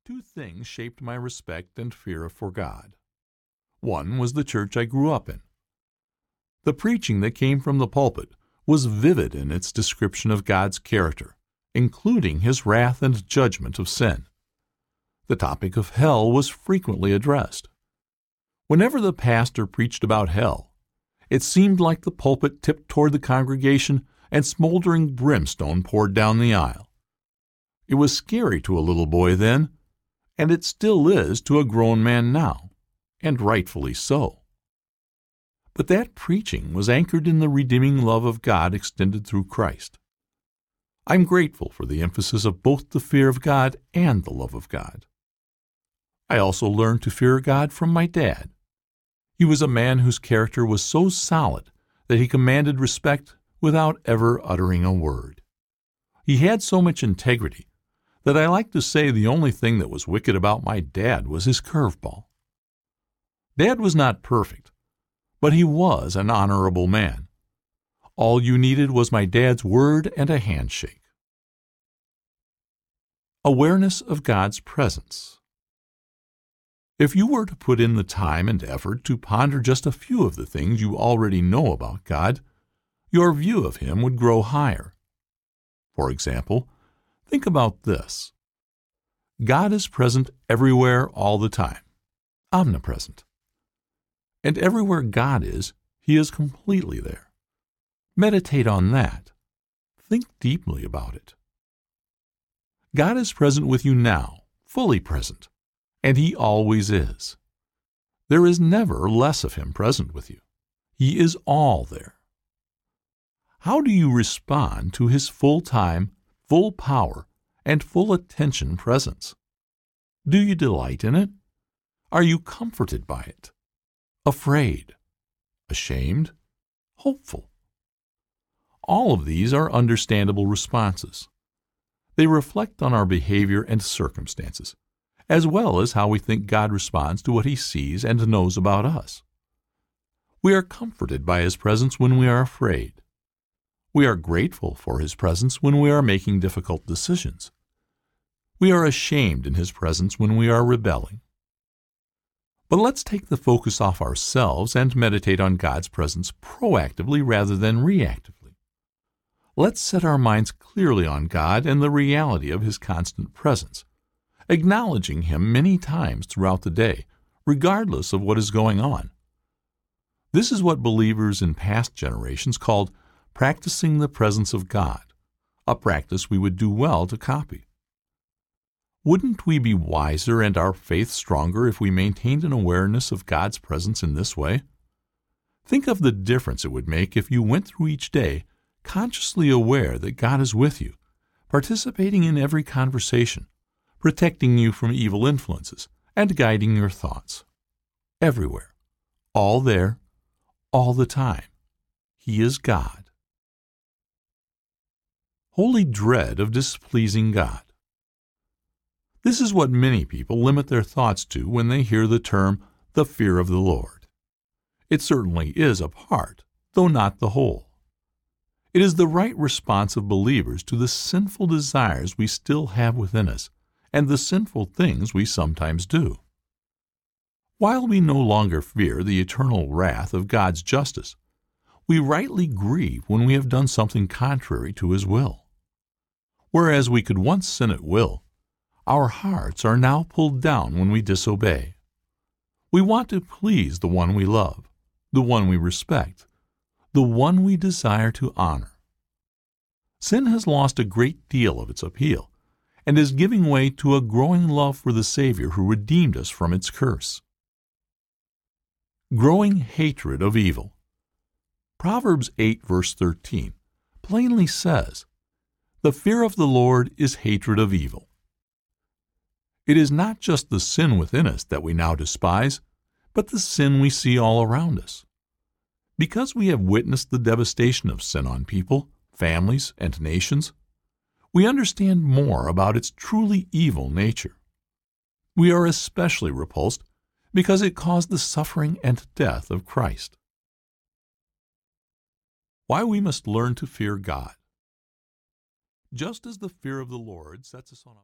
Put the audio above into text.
Two things shaped my respect and fear for God. One was the church I grew up in. The preaching that came from the pulpit was vivid in its description of God's character, including His wrath and judgment of sin. The topic of hell was frequently addressed. Whenever the pastor preached about hell, it seemed like the pulpit tipped toward the congregation and smoldering brimstone poured down the aisle. It was scary to a little boy then, and it still is to a grown man now, and rightfully so. But that preaching was anchored in the redeeming love of God extended through Christ. I'm grateful for the emphasis of both the fear of God and the love of God. I also learned to fear God from my dad. He was a man whose character was so solid that he commanded respect without ever uttering a word. He had so much integrity that I like to say the only thing that was wicked about my dad was his curveball. Dad was not perfect, but he was an honorable man. All you needed was my dad's word and a handshake. Awareness of God's presence. If you were to put in the time and effort to ponder just a few of the things you already know about God, your view of Him would grow higher. For example, think about this. God is present everywhere all the time, omnipresent. And everywhere God is, He is completely there. Meditate on that. Think deeply about it. God is present with you now, fully present, and He always is. There is never less of Him present with you. He is all there. How do you respond to His full time, full power, and full attention presence? Do you delight in it? Are you comforted by it? Afraid? Ashamed? Hopeful? All of these are understandable responses. They reflect on our behavior and circumstances, as well as how we think God responds to what He sees and knows about us. We are comforted by His presence when we are afraid. We are grateful for His presence when we are making difficult decisions. We are ashamed in His presence when we are rebelling. But let's take the focus off ourselves and meditate on God's presence proactively rather than reactively. Let's set our minds clearly on God and the reality of His constant presence, acknowledging Him many times throughout the day, regardless of what is going on. This is what believers in past generations called practicing the presence of God, a practice we would do well to copy. Wouldn't we be wiser and our faith stronger if we maintained an awareness of God's presence in this way? Think of the difference it would make if you went through each day consciously aware that God is with you, participating in every conversation, protecting you from evil influences, and guiding your thoughts. Everywhere, all there, all the time. He is God. Holy dread of displeasing God. This is what many people limit their thoughts to when they hear the term, the fear of the Lord. It certainly is a part, though not the whole. It is the right response of believers to the sinful desires we still have within us and the sinful things we sometimes do. While we no longer fear the eternal wrath of God's justice, we rightly grieve when we have done something contrary to His will. Whereas we could once sin at will, our hearts are now pulled down when we disobey. We want to please the one we love, the one we respect, the one we desire to honor. Sin has lost a great deal of its appeal and is giving way to a growing love for the Savior who redeemed us from its curse. Growing hatred of evil. Proverbs 8 verse 13 plainly says, "The fear of the Lord is hatred of evil." It is not just the sin within us that we now despise, but the sin we see all around us. Because we have witnessed the devastation of sin on people, families, and nations, we understand more about its truly evil nature. We are especially repulsed because it caused the suffering and death of Christ. Why we must learn to fear God. Just as the fear of the Lord sets us on a